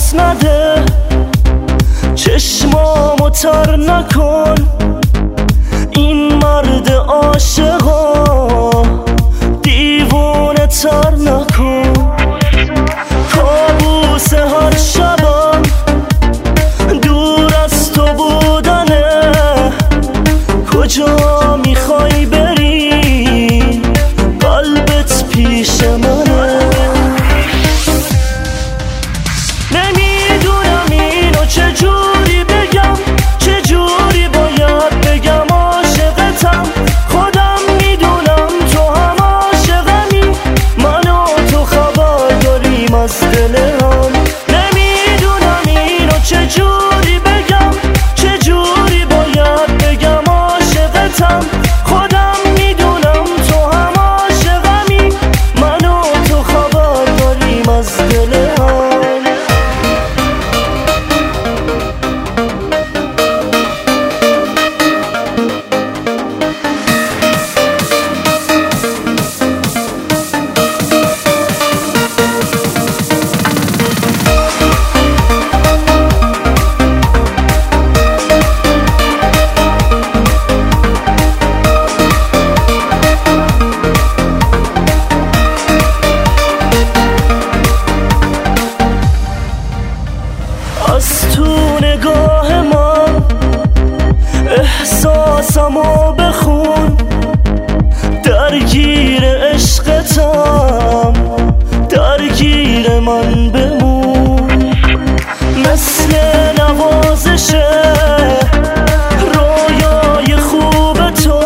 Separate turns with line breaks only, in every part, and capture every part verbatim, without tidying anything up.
دست نده، چشمامو تر نکن، این مرد عاشقا دیوونه تر نکن. کابوس هر شبم دور از تو بودنه، کجا میخوای بری قلبت پیش منه. نمیدونم اینو چجوری بگم، چجوری باید بگم عاشقتم. خودم میدونم تو هم عاشقمی، من و تو خبر داریم از دل هم. نمیدونم اینو چجوری بگم، چجوری باید بگم عاشقتم. خودم میدونم تو هم عاشقمی، من و تو خبر داریم از دل هم. از تو نگاه من احساسمو بخون، درگیر عشقتم، درگیر من بمون. مثل نوازشه رویای خوب تو،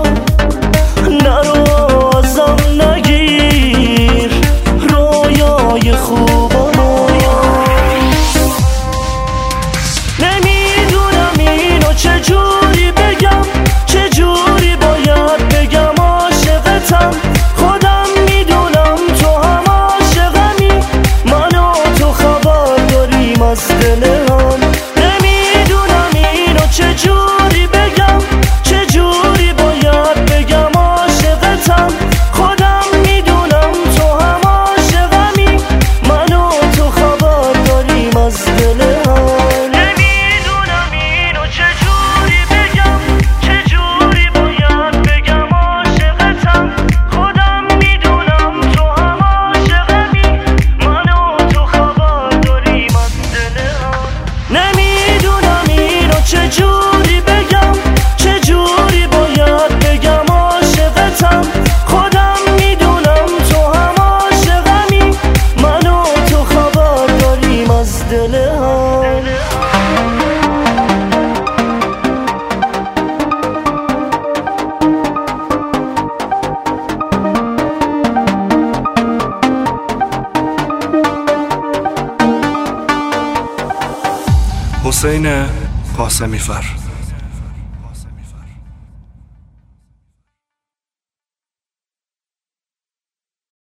نرو ازم نگیر رویای خوبمو. چجوری بگم، چجوری باید بگم عاشقتم. خودم میدونم تو هم عاشقمی، من و تو خبر داریم از دل هم. نمیدونم اینو چجوری بگم، چجوری باید بگم عاشقتم. خودم میدونم تو هم عاشقمی، من و تو خبر داریم از دل هم. چجوری بگم، چجوری باید بگم عاشقتم. خودم میدونم تو هم عاشقمی، من و تو خبر داریم از دل هم.
حسین قاسمی فر.